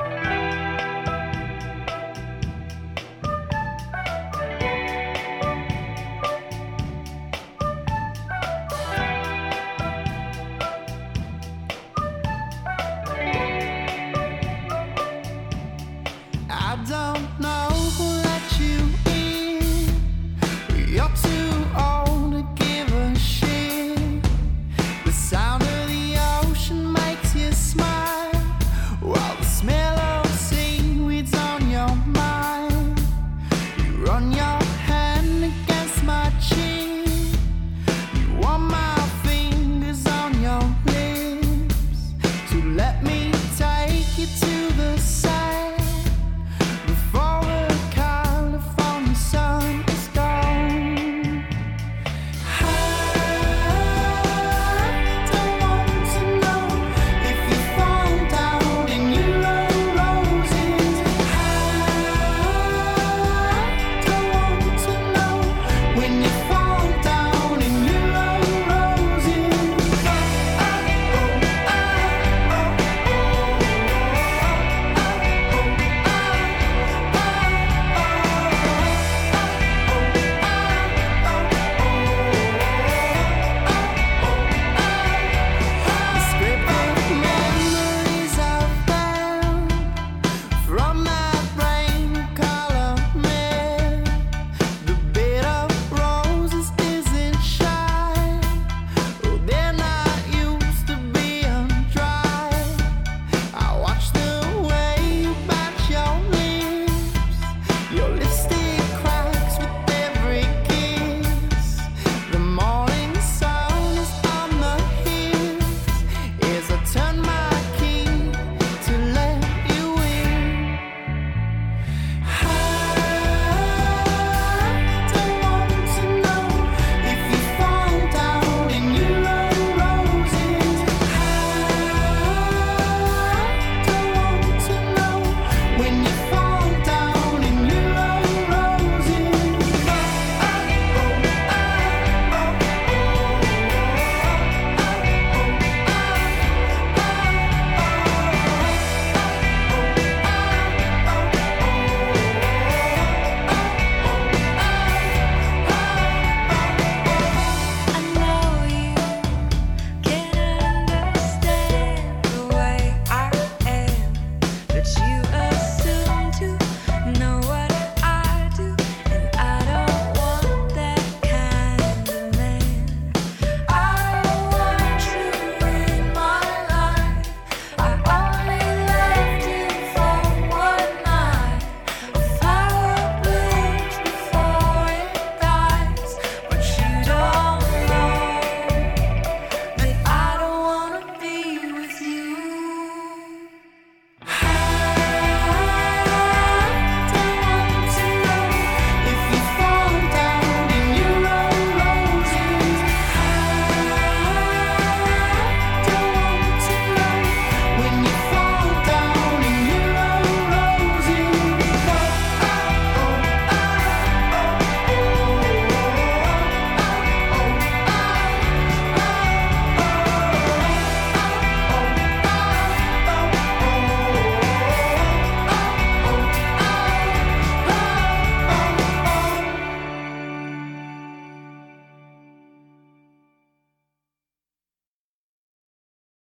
I don't know who let you in. You're too old to give a shit. The sound of the ocean makes you smile, while the smell of seaweed's on your mind. You run your hand against my chin. You want my fingers on your lips to let me take you to the sun.